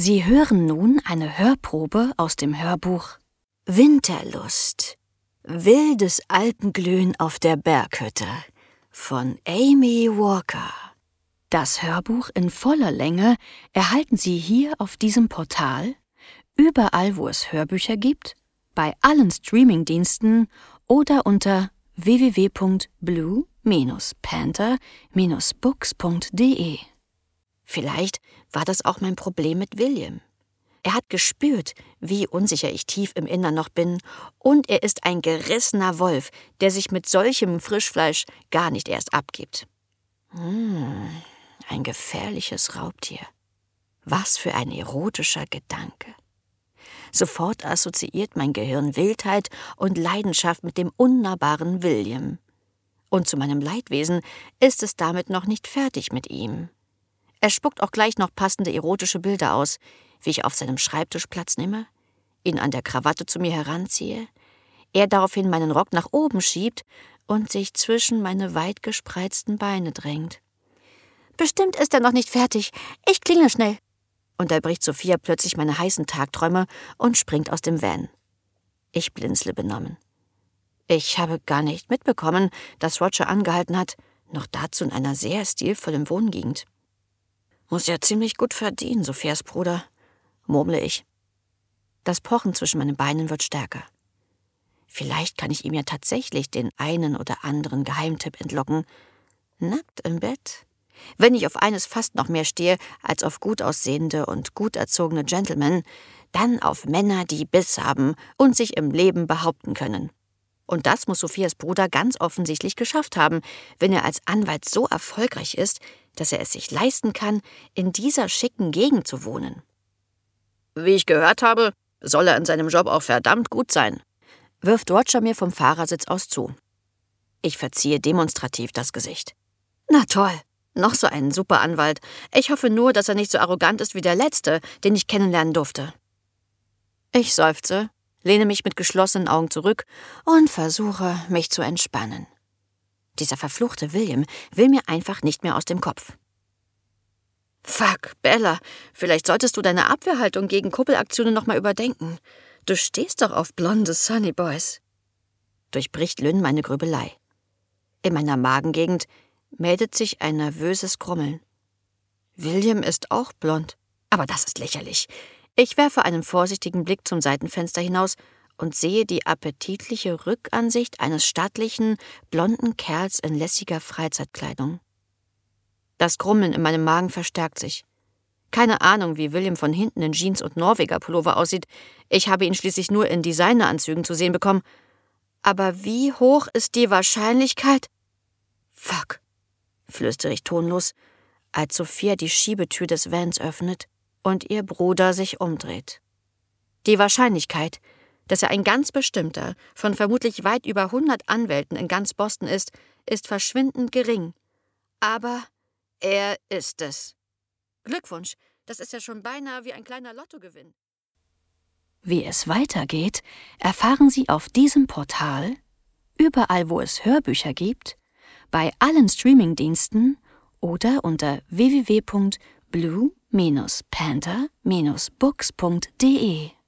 Sie hören nun eine Hörprobe aus dem Hörbuch Winterlust. Wildes Alpenglühen auf der Berghütte von Amy Walker. Das Hörbuch in voller Länge erhalten Sie hier auf diesem Portal, überall wo es Hörbücher gibt, bei allen Streamingdiensten oder unter www.blue-panther-books.de. Vielleicht war das auch mein Problem mit William. Er hat gespürt, wie unsicher ich tief im Innern noch bin, und er ist ein gerissener Wolf, der sich mit solchem Frischfleisch gar nicht erst abgibt. Ein gefährliches Raubtier. Was für ein erotischer Gedanke. Sofort assoziiert mein Gehirn Wildheit und Leidenschaft mit dem unnahbaren William. Und zu meinem Leidwesen ist es damit noch nicht fertig mit ihm. Er spuckt auch gleich noch passende erotische Bilder aus, wie ich auf seinem Schreibtisch Platz nehme, ihn an der Krawatte zu mir heranziehe, er daraufhin meinen Rock nach oben schiebt und sich zwischen meine weit gespreizten Beine drängt. »Bestimmt ist er noch nicht fertig. Ich klingel schnell«, unterbricht Sophia plötzlich meine heißen Tagträume und springt aus dem Van. Ich blinzle benommen. Ich habe gar nicht mitbekommen, dass Roger angehalten hat, noch dazu in einer sehr stilvollen Wohngegend. »Muss ja ziemlich gut verdienen, Sophias Bruder«, murmle ich. Das Pochen zwischen meinen Beinen wird stärker. Vielleicht kann ich ihm ja tatsächlich den einen oder anderen Geheimtipp entlocken. Nackt im Bett? Wenn ich auf eines fast noch mehr stehe als auf gut aussehende und gut erzogene Gentlemen, dann auf Männer, die Biss haben und sich im Leben behaupten können. Und das muss Sophias Bruder ganz offensichtlich geschafft haben, wenn er als Anwalt so erfolgreich ist, dass er es sich leisten kann, in dieser schicken Gegend zu wohnen. »Wie ich gehört habe, soll er in seinem Job auch verdammt gut sein«, wirft Roger mir vom Fahrersitz aus zu. Ich verziehe demonstrativ das Gesicht. »Na toll, noch so ein super Anwalt. Ich hoffe nur, dass er nicht so arrogant ist wie der Letzte, den ich kennenlernen durfte.« Ich seufze, lehne mich mit geschlossenen Augen zurück und versuche, mich zu entspannen. Dieser verfluchte William will mir einfach nicht mehr aus dem Kopf. »Fuck, Bella, vielleicht solltest du deine Abwehrhaltung gegen Kuppelaktionen noch mal überdenken. Du stehst doch auf blonde Sunny Boys«, durchbricht Lynn meine Grübelei. In meiner Magengegend meldet sich ein nervöses Grummeln. William ist auch blond, aber das ist lächerlich. Ich werfe einen vorsichtigen Blick zum Seitenfenster hinaus und sehe die appetitliche Rückansicht eines stattlichen, blonden Kerls in lässiger Freizeitkleidung. Das Grummeln in meinem Magen verstärkt sich. Keine Ahnung, wie William von hinten in Jeans und Norweger-Pullover aussieht. Ich habe ihn schließlich nur in Designeranzügen zu sehen bekommen. Aber wie hoch ist die Wahrscheinlichkeit? Fuck, flüstere ich tonlos, als Sophia die Schiebetür des Vans öffnet und ihr Bruder sich umdreht. Die Wahrscheinlichkeit, dass er ein ganz bestimmter, von vermutlich weit über 100 Anwälten in ganz Boston ist verschwindend gering. Aber er ist es. Glückwunsch, das ist ja schon beinahe wie ein kleiner Lottogewinn. Wie es weitergeht, erfahren Sie auf diesem Portal, überall wo es Hörbücher gibt, bei allen Streamingdiensten oder unter www.blue-panther-books.de.